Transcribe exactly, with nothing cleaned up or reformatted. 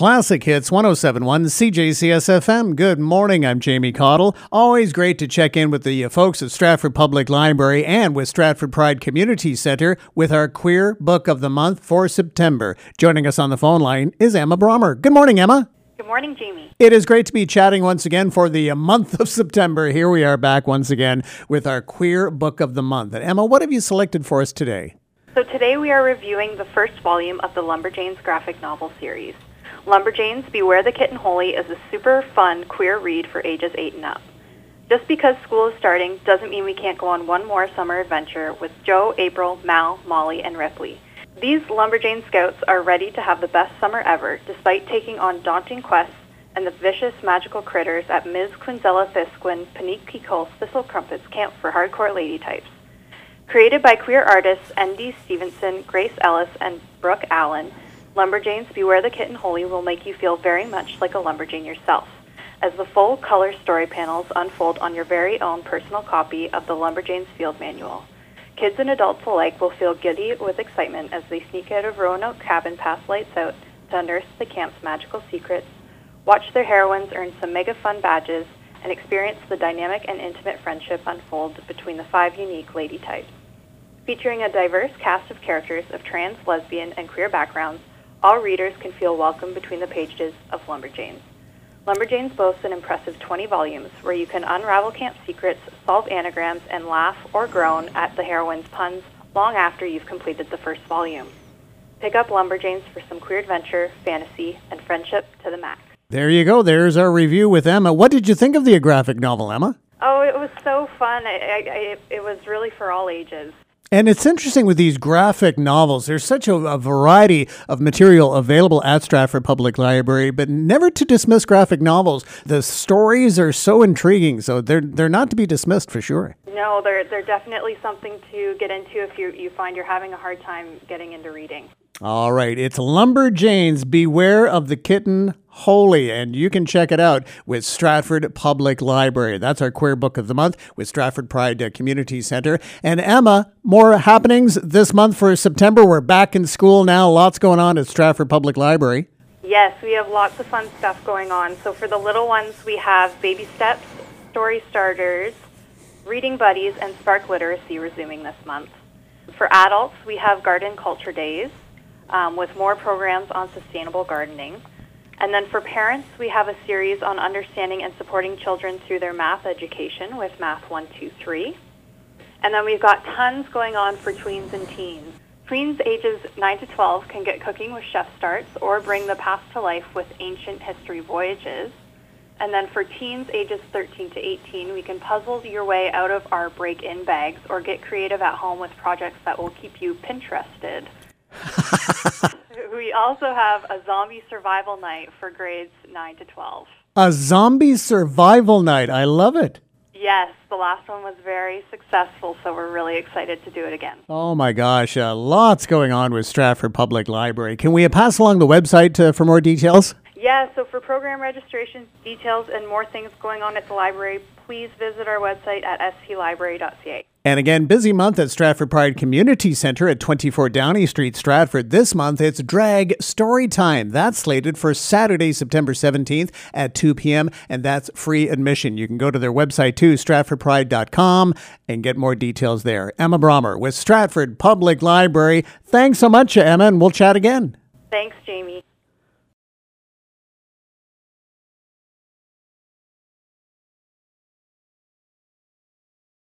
Classic Hits one oh seven point one C J C S F M. Good morning, I'm Jamie Cottle. Always great to check in with the folks at Stratford Public Library and with Stratford Pride Community Centre with our Queer Book of the Month for September. Joining us on the phone line is Emma Brommer. Good morning, Emma. Good morning, Jamie. It is great to be chatting once again for the month of September. Here we are back once again with our Queer Book of the Month. And Emma, what have you selected for us today? So today we are reviewing the first volume of the Lumberjanes graphic novel series. Lumberjanes Beware the Kitten Holy is a super fun queer read for ages eight and up. Just because school is starting doesn't mean we can't go on one more summer adventure with Joe, April, Mal, Molly, and Ripley. These Lumberjane scouts are ready to have the best summer ever, despite taking on daunting quests and the vicious magical critters at Miz Quinzella Thisquin, Panique Picole's Thistle Crumpets Camp for Hardcore Lady Types. Created by queer artists N D Stevenson, Grace Ellis, and Brooke Allen, Lumberjanes Beware the Kitten Holy will make you feel very much like a lumberjane yourself, as the full color story panels unfold on your very own personal copy of the Lumberjanes Field Manual. Kids and adults alike will feel giddy with excitement as they sneak out of Roanoke cabin past lights out to unearth the camp's magical secrets, watch their heroines earn some mega fun badges, and experience the dynamic and intimate friendship unfold between the five unique lady types. Featuring a diverse cast of characters of trans, lesbian, and queer backgrounds, all readers can feel welcome between the pages of Lumberjanes. Lumberjanes boasts an impressive twenty volumes where you can unravel camp secrets, solve anagrams, and laugh or groan at the heroine's puns long after you've completed the first volume. Pick up Lumberjanes for some queer adventure, fantasy, and friendship to the max. There you go. There's our review with Emma. What did you think of the graphic novel, Emma? Oh, it was so fun. I, I, I, it was really for all ages. And it's interesting with these graphic novels. There's such a, a variety of material available at Stratford Public Library, but never to dismiss graphic novels. The stories are so intriguing, so they're they're not to be dismissed for sure. No, they're they're definitely something to get into if you you find you're having a hard time getting into reading. All right, it's Lumberjanes Beware of the Kitten Holy, and you can check it out with Stratford Public Library. That's our Queer Book of the Month with Stratford Pride uh, Community Centre. And Emma, more happenings this month for September. We're back in school now. Lots going on at Stratford Public Library. Yes, we have lots of fun stuff going on. So for the little ones, we have Baby Steps, Story Starters, Reading Buddies, and Spark Literacy resuming this month. For adults, we have Garden Culture Days, Um, with more programs on sustainable gardening. And then for parents, we have a series on understanding and supporting children through their math education with Math one two three. And then we've got tons going on for tweens and teens. Tweens ages nine to twelve can get Cooking with Chef Starts or Bring the Past to Life with Ancient History Voyages. And then for teens ages thirteen to eighteen, we can puzzle your way out of our break-in bags or get creative at home with projects that will keep you Pinterested. We also have a zombie survival night for grades nine to twelve. A zombie survival night. I love it. Yes, the last one was very successful, so we're really excited to do it again. Oh my gosh, uh, lots going on with Stratford Public Library. Can we pass along the website uh, for more details? Yeah, so for program registration details and more things going on at the library, please visit our website at s t library dot c a. And again, busy month at Stratford Pride Community Centre at twenty-four Downey Street, Stratford. This month, it's Drag Story Time. That's slated for Saturday, September seventeenth at two p.m., and that's free admission. You can go to their website, too, stratford pride dot com, and get more details there. Emma Brommer with Stratford Public Library. Thanks so much, Emma, and we'll chat again. Thanks, Jamie.